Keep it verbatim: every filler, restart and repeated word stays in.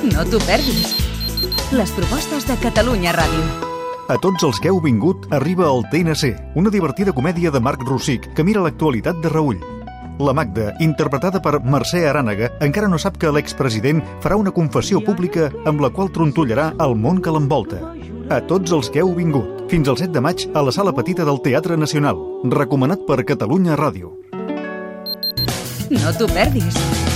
No t'ho perdis. Les propostes de Catalunya Ràdio. A tots els que heu vingut arriba el T N C, una divertida comèdia de Marc Rossich que mira l'actualitat de reüll. La Magda, interpretada per Mercè Arànega, encara no sap que l'expresident farà una confessió pública amb la qual trontollarà el món que l'envolta. A tots els que heu vingut. Fins al set de maig a la Sala Petita del Teatre Nacional. Recomanat per Catalunya Ràdio. No t'ho perdis.